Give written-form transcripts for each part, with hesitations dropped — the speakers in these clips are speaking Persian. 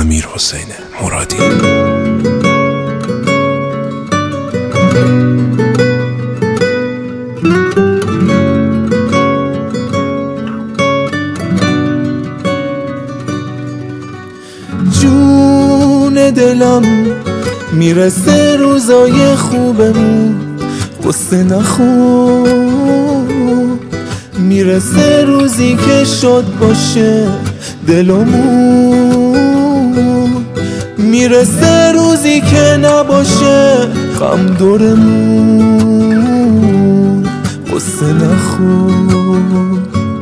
امیرحسین مرادی. جون دلم میرسه روزای خوبمون، قصه نخور. میرسه روزی که شاد باشه دلمون، میرسه روزی که نباشه غم دورمون، قصه نخور.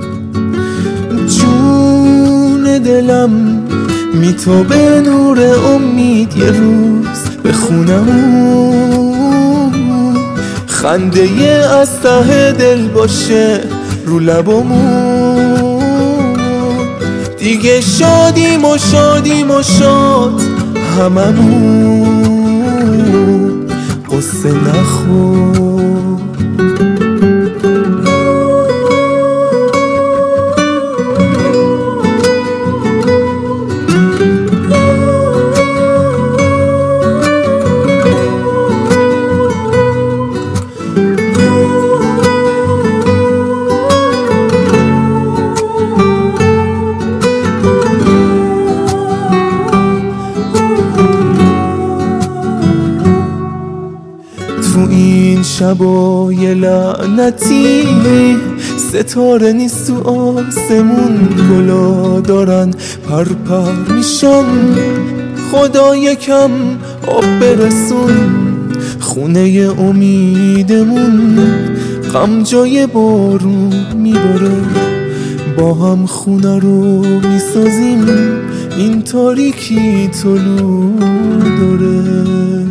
جون دلم میتابه نور امید یه روز بخونمون، خنده از ته دل باشه رو لبمون، دیگه شادیم و شادیم و شاد هممون، قصه نخور. تو این شبای لعنتی ستاره نیست تو آسمون، گلا دارن پر میشن، خدا یکم آب برسون خونه امیدمون، غم جای بارون میباره با هم خونه رو میسازیم، این تاریکی طلوع داره.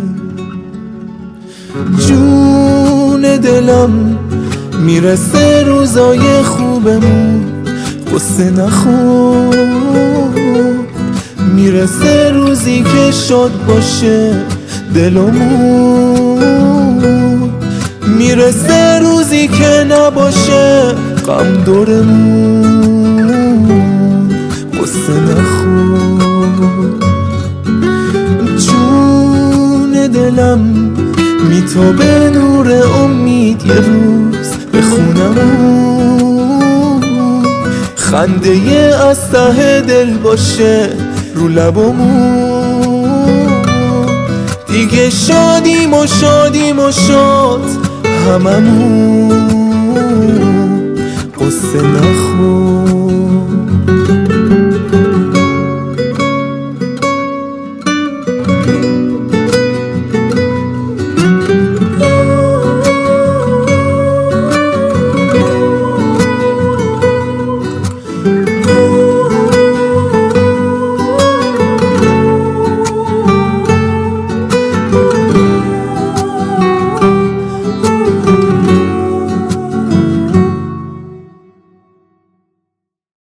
جون دلم میرسه روزای خوبمون، قصه نخور. میرسه روزی که شاد باشه دلمون، میرسه روزی که نباشه غم دورمون، قصه نخور. جون دلم میتابه نور امید یه روز بخونمون، خنده از ته دل باشه رو لبمون، دیگه شادیم و شادیم و شاد هممون، قصه نخور.